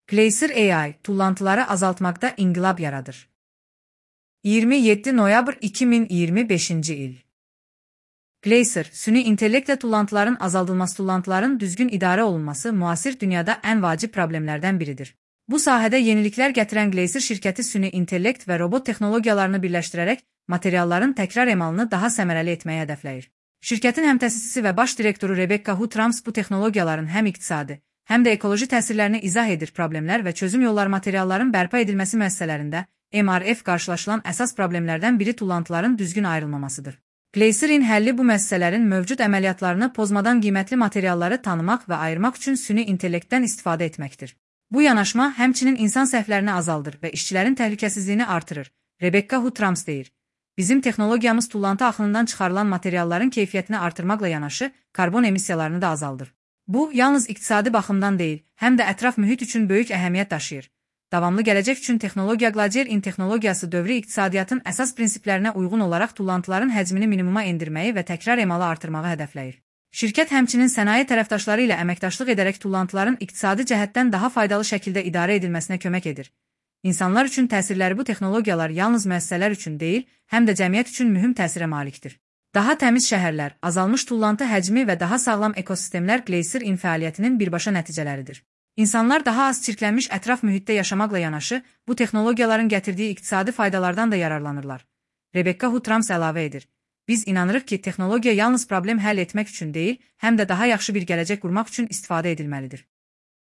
Glacier AI, tullantıları azaltmakta inqilab yaradır. 27 noyabr 2025 il. Glacier, süni intellektlə tullantıların azaldılması, tullantıların düzgün idarə olunması müasir dünyada ən vacib problemlərdən biridir. Bu sahədə yeniliklər gətirən Glacier şirkəti süni intellekt və robot texnologiyalarını birləşdirərək materialların təkrar emalını daha səmərəli etməyi hədəfləyir. Şirkətin həm təsisçisi və baş direktoru Rebecca Hu-Trams bu texnologiyaların həm iqtisadi, həm də ekoloji təsirlərini izah edir. Problemlər və çözüm yolları materialların bərpa edilməsi müəssisələrində MRF qarşılaşılan əsas problemlərdən biri tullantıların düzgün ayrılmamasıdır. Glacierin həlli bu müəssisələrin mövcud əməliyyatlarını pozmadan qiymətli materialları tanımaq və ayırmaq üçün süni intellektdən istifadə etməkdir. Bu yanaşma həmçinin insan səhvlərini azaldır və işçilərin təhlükəsizliyini artırır. Rebecca Hu-Trams deyir: "Bizim texnologiyamız tullantı axınından çıxarılan materialların keyfiyyətini artırmaqla yanaşı, karbon emissiyalarını da azaldır. Bu, yalnız iqtisadi baxımdan deyil, həm də ətraf mühit üçün böyük əhəmiyyət daşıyır. Davamlı gələcək üçün texnologiya Glacier texnologiyası dövrü iqtisadiyyatın əsas prinsiplərinə uyğun olaraq tullantıların həcmini minimuma endirməyi və təkrar emalı artırmağı hədəfləyir. Şirkət həmçinin sənaye tərəfdaşları ilə əməkdaşlıq edərək tullantıların iqtisadi cəhətdən daha faydalı şəkildə idarə edilməsinə kömək edir. İnsanlar üçün təsirləri bu texnologiyalar yalnız müəssisələr üçün deyil, həm də cəmiyyət üçün mühüm təsirə malikdir. Daha təmiz şəhərlər, azalmış tullantı həcmi və daha sağlam ekosistemlər Glacier fəaliyyətinin birbaşa nəticələridir. İnsanlar daha az çirklənmiş ətraf mühitdə yaşamaqla yanaşı, bu texnologiyaların gətirdiyi iqtisadi faydalardan da yararlanırlar. Rebecca Hu-Trams əlavə edir: "Biz inanırıq ki, texnologiya yalnız problem həll etmək üçün deyil, həm də daha yaxşı bir gələcək qurmaq üçün istifadə edilməlidir."